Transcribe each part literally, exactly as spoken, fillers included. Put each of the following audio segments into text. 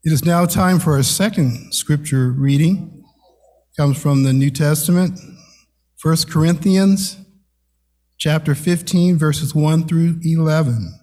It is now time for our second scripture reading. It comes from the New Testament, First Corinthians chapter fifteen, verses one through eleven.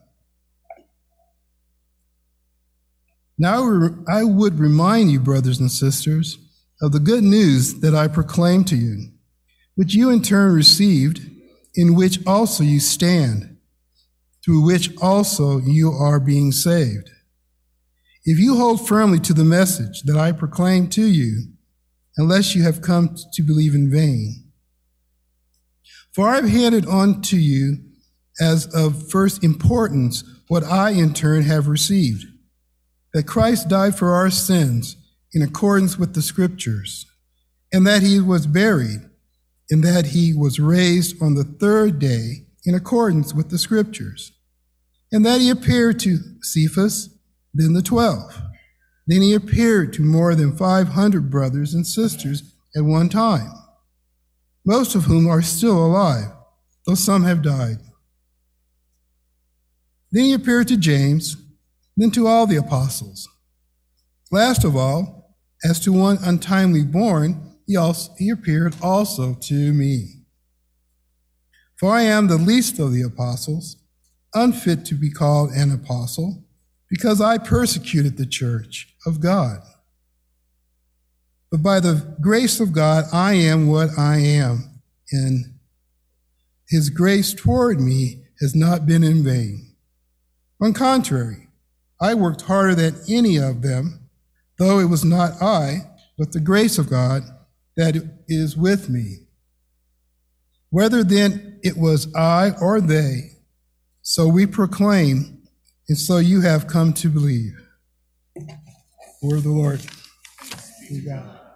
Now I would remind you, brothers and sisters, of the good news that I proclaimed to you, which you in turn received, in which also you stand, through which also you are being saved. If you hold firmly to the message that I proclaimed to you, unless you have come to believe in vain. For I have handed on to you as of first importance what I in turn have received, that Christ died for our sins in accordance with the Scriptures, and that he was buried, and that he was raised on the third day in accordance with the Scriptures, and that he appeared to Cephas, then the twelve. Then he appeared to more than five hundred brothers and sisters at one time, most of whom are still alive, though some have died. Then he appeared to James, then to all the apostles. Last of all, as to one untimely born, he, also, he appeared also to me. For I am the least of the apostles, unfit to be called an apostle, because I persecuted the church of God. But by the grace of God, I am what I am, and his grace toward me has not been in vain. On the contrary, I worked harder than any of them, though it was not I, but the grace of God that is with me. Whether then it was I or they, so we proclaim, and so you have come to believe. Word of the Lord. You got it.